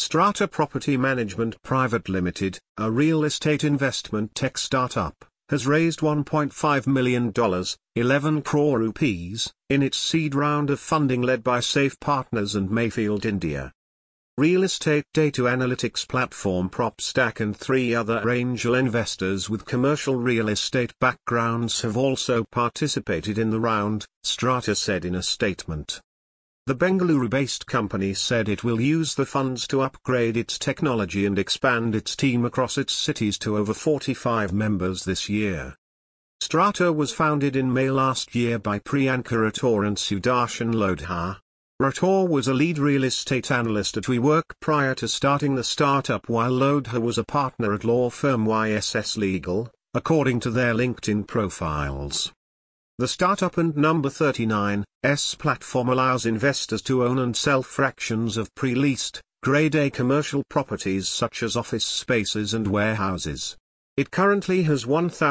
Strata Property Management Private Limited, a real estate investment tech startup, has raised $1.5 million, 11 crore rupees, in its seed round of funding led by Safe Partners and Mayfield India. Real estate data analytics platform PropStack and 3 other angel investors with commercial real estate backgrounds have also participated in the round, Strata said in a statement. The Bengaluru-based company said it will use the funds to upgrade its technology and expand its team across its cities to over 45 members this year. Strata was founded in May last year by Priyanka Rator and Sudarshan Lodha. Rator was a lead real estate analyst at WeWork prior to starting the startup, while Lodha was a partner at law firm YSS Legal, according to their LinkedIn profiles. The startup and number 39's platform allows investors to own and sell fractions of pre-leased, Grade A commercial properties such as office spaces and warehouses. It currently has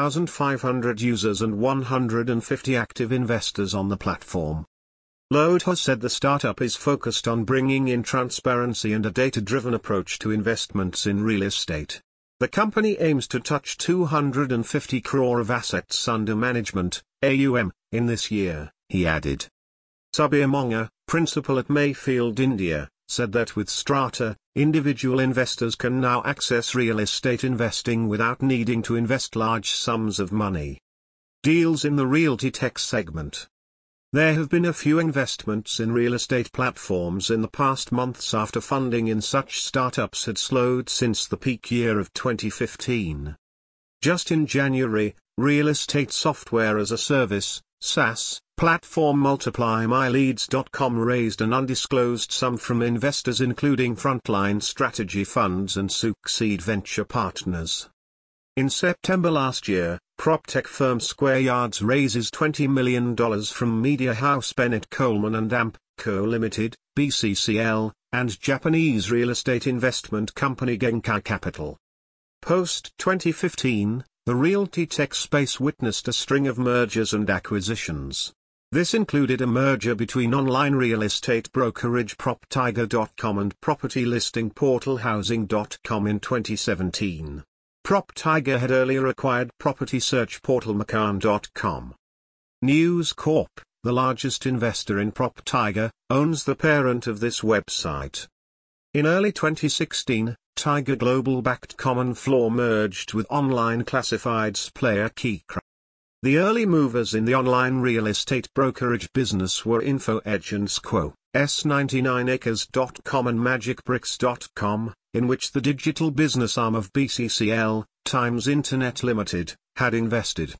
1,500 users and 150 active investors on the platform. Lodha said the startup is focused on bringing in transparency and a data-driven approach to investments in real estate. The company aims to touch 250 crore of assets under management, AUM, in this year, he added. Subir Monga, principal at Mayfield India, said that with Strata, individual investors can now access real estate investing without needing to invest large sums of money. Deals in the realty tech segment. There have been a few investments in real estate platforms in the past months after funding in such startups had slowed since the peak year of 2015. Just in January, real estate software as a service, SaaS, platform MultiplyMyLeads.com raised an undisclosed sum from investors including Frontline Strategy Funds and Succeed Venture Partners. In September last year, PropTech firm Square Yards raises $20 million from media house Bennett Coleman and AMP Co. Limited, BCCL, and Japanese real estate investment company Genkai Capital. Post-2015, the realty tech space witnessed a string of mergers and acquisitions. This included a merger between online real estate brokerage PropTiger.com and property listing portal Housing.com in 2017. PropTiger had earlier acquired property search portal Makaan.com. News Corp, the largest investor in PropTiger, owns the parent of this website. In early 2016, Tiger Global-backed Common Floor merged with online classifieds player Keycra. The early movers in the online real estate brokerage business were InfoEdge and Squo, S99acres.com and MagicBricks.com, in which the digital business arm of BCCL, Times Internet Limited, had invested.